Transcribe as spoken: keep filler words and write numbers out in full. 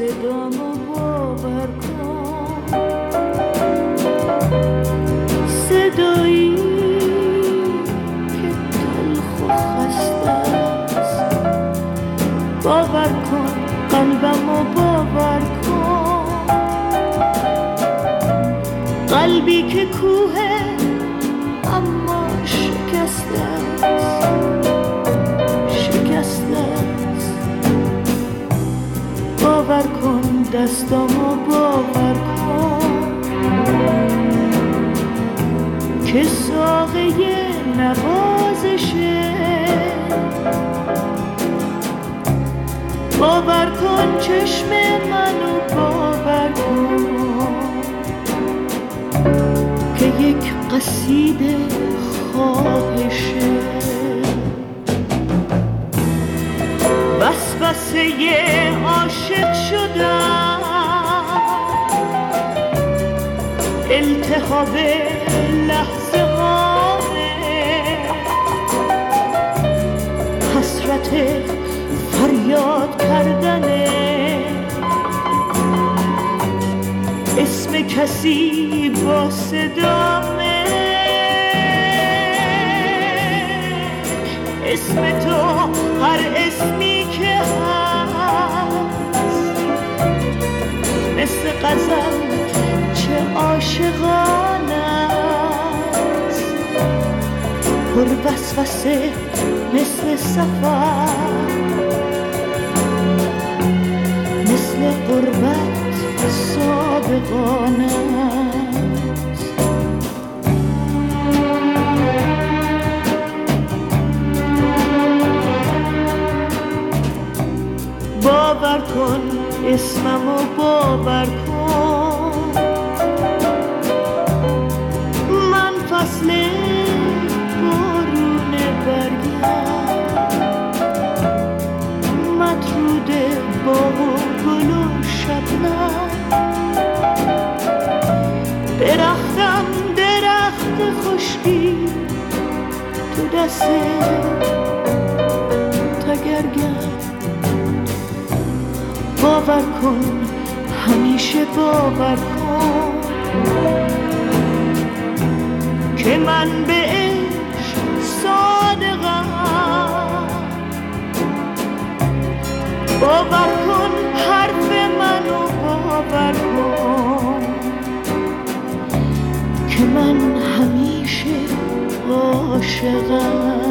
صدامو باور کن، صدایی که تلخ و خسته است. باور کن قلبمو باور کن، قلبی که کوه اما شکسته است، شکسته است. باور کن دستامو باور کن که ساقه نوازشه. باور کن چشم منو باور کن که یک قصیده خواهشه. وسوسه عاشق شدم، التهاب لحظه هامه، حسرت فریاد کردنه، اسم کسی با صدامه، اسم تو هر اسمی که هست، مثل غزل چه عاشقانه است، پر وسوسه مثل سفر، مثل غربت صادقانه است. باور کن اسممو باور کن، من فصل بارون برگم، مطرود باغ و گل و شبنم، درختم درخت خشکی تو دست تگرگم. باور کن همیشه باور کن که من به عشق صادقم. باور کن حرف منو باور کن که من همیشه عاشقم.